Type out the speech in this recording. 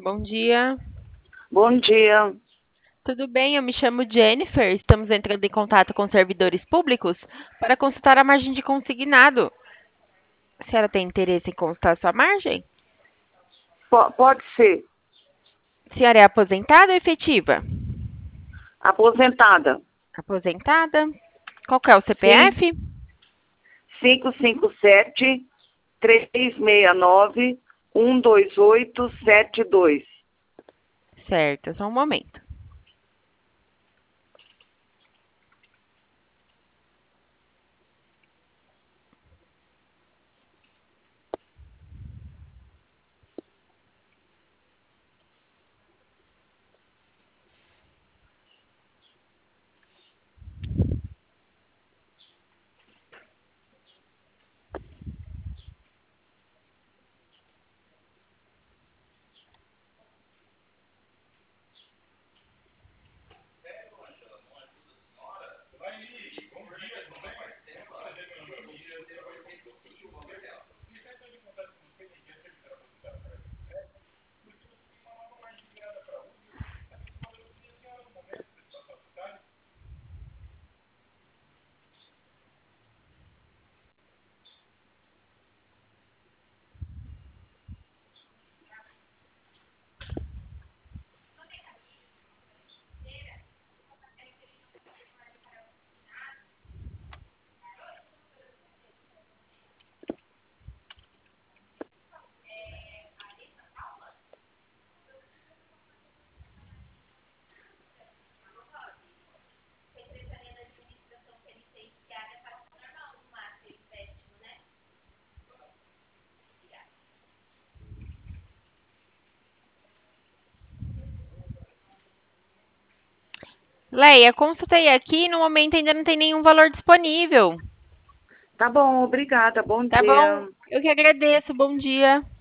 Bom dia. Bom dia. Tudo bem? Eu me chamo Jennifer. Estamos entrando em contato com servidores públicos para consultar a margem de consignado. A senhora tem interesse em consultar sua margem? Pode ser A senhora é aposentada ou efetiva? aposentada. Aposentada. Qual que é o Sim, CPF? 557-369-12872. Certo, só um momento. Leia, consultei aqui. No momento ainda não tem nenhum valor disponível. Tá bom, obrigada. Bom Tá bom? dia. Eu que agradeço. Bom dia.